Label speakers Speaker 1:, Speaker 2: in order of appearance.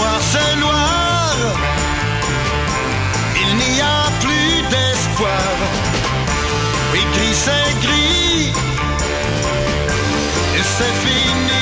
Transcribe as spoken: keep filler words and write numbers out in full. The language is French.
Speaker 1: noir c'est noir, il n'y a plus d'espoir. Oui, gris c'est gris, et c'est fini.